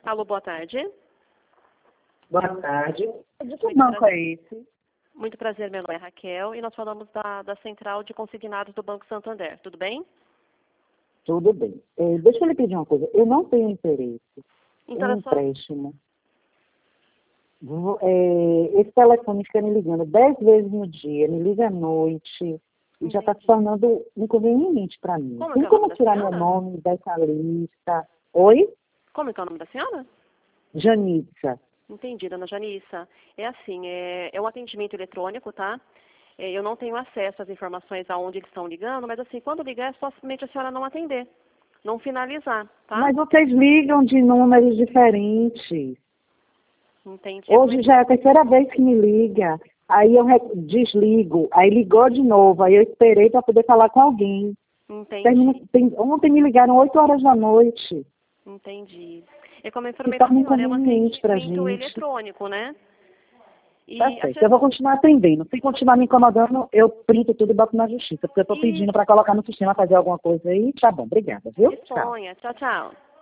Alô, boa tarde. Boa tarde. De que Muito banco prazer. é esse? Muito prazer, meu nome é Raquel e nós falamos da Central de Consignados do Banco Santander. Tudo bem? Tudo bem. Deixa eu lhe pedir uma coisa. Eu não tenho interesse Então, em é só... empréstimo. Esse telefone fica me ligando 10 vezes no dia, me liga à noite, e já está se Entendi. tornando inconveniente para mim. Como que Tem é o nome como da tirar meu senhora? nome dessa lista? Oi? Como que é o nome da senhora? Janitza. Entendi, dona Janissa. É assim, é um atendimento eletrônico, tá? Eu não tenho acesso às informações aonde eles estão ligando, mas assim, quando ligar é só simplesmente a senhora não atender, não finalizar, tá? Mas vocês ligam de números diferentes. Entendi. Hoje já é a terceira vez que me liga. Aí eu desligo. Aí ligou de novo. Aí eu esperei para poder falar com alguém. Entendi. Ontem me ligaram 8 horas da noite. Entendi. É como eu Se informei para a torna senhora, é um inconveniente para a atendimento gente. eletrônico, né? Tá E a certo. Eu vou senhora... continuar atendendo. Se continuar me incomodando, eu printo tudo e boto na justiça. Porque eu estou pedindo Isso, para colocar no sistema fazer alguma coisa aí. Tá bom, obrigada, viu? Tchau. disponha. Tchau, tchau.